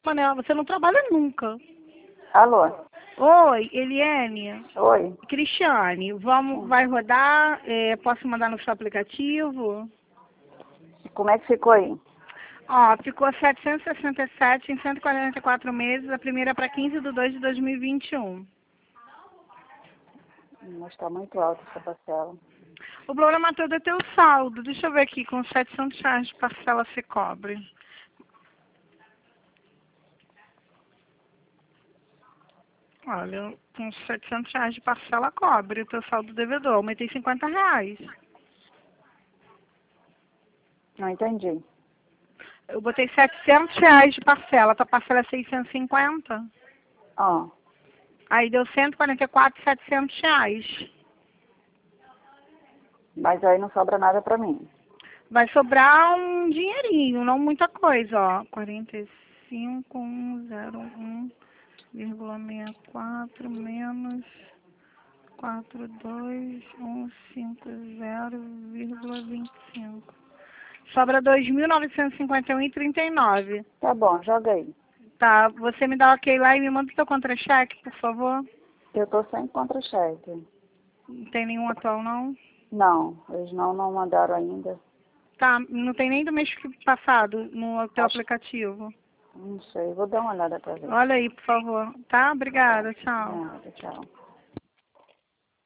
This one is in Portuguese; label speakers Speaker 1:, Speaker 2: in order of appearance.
Speaker 1: Manela, você não trabalha nunca.
Speaker 2: Alô?
Speaker 1: Oi, Eliane.
Speaker 2: Oi?
Speaker 1: Cristiane, vai rodar? Posso mandar no seu aplicativo?
Speaker 2: Como é que ficou aí?
Speaker 1: Ó, ficou 767 em 144 meses, a primeira para 15/2/2021.
Speaker 2: Mas está muito alta essa parcela.
Speaker 1: O problema todo é teu saldo. Deixa eu ver aqui, com R$ 700 de parcela você cobre. Olha, com R$ 700 de parcela cobre o teu saldo devedor. Aumentei R$ 50.
Speaker 2: Não entendi.
Speaker 1: Eu botei R$ 700 de parcela. Tua parcela é 650.
Speaker 2: Ó,
Speaker 1: Aí deu 144, R$ 700.
Speaker 2: mas aí não sobra nada pra mim.
Speaker 1: Vai sobrar um dinheirinho, não muita coisa, ó. 45.101,64 menos 42.150,25. Sobra 2.951,39.
Speaker 2: Tá bom, joga aí.
Speaker 1: Tá, você me dá ok lá e me manda o teu contra-cheque, por favor.
Speaker 2: Eu tô sem contra-cheque.
Speaker 1: Não tem nenhum atual, não?
Speaker 2: Não, eles não mandaram ainda.
Speaker 1: Tá, não tem nem do mês passado no teu
Speaker 2: Acho-
Speaker 1: aplicativo.
Speaker 2: Não sei, vou dar uma olhada pra ver.
Speaker 1: Olha aí, por favor. Tá? Obrigada. Tchau.
Speaker 2: Nada, tchau.